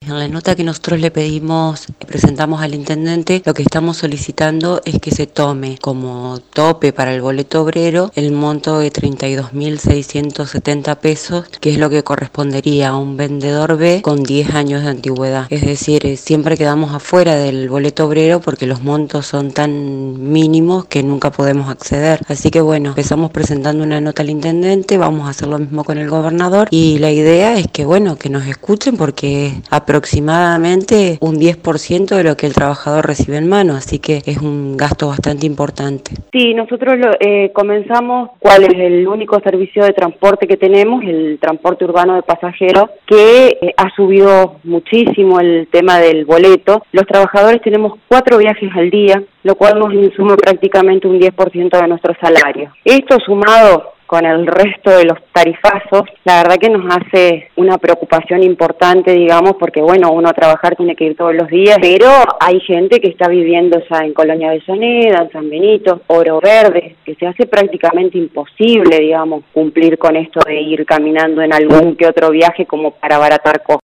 En la nota que nosotros le pedimos, presentamos al intendente, lo que estamos solicitando es que se tome como tope para el boleto obrero el monto de 32.670 pesos, que es lo que correspondería a un vendedor B con 10 años de antigüedad. Es decir, siempre quedamos afuera del boleto obrero porque los montos son tan mínimos que nunca podemos acceder. Así que bueno, empezamos presentando una nota al intendente, vamos a hacer lo mismo con el gobernador y la idea es que bueno, que nos escuchen porque es aproximadamente un 10% de lo que el trabajador recibe en mano, así que es un gasto bastante importante. Sí, nosotros comenzamos, ¿cuál es el único servicio de transporte que tenemos? El transporte urbano de pasajeros, que ha subido muchísimo el tema del boleto. Los trabajadores tenemos 4 viajes al día, lo cual nos insume prácticamente un 10% de nuestro salario. Esto sumado con el resto de los tarifazos, la verdad que nos hace una preocupación importante, digamos, porque bueno, uno a trabajar tiene que ir todos los días, pero hay gente que está viviendo ya en Colonia Avellaneda, en San Benito, Oro Verde, que se hace prácticamente imposible, digamos, cumplir con esto de ir caminando en algún que otro viaje como para abaratar costos.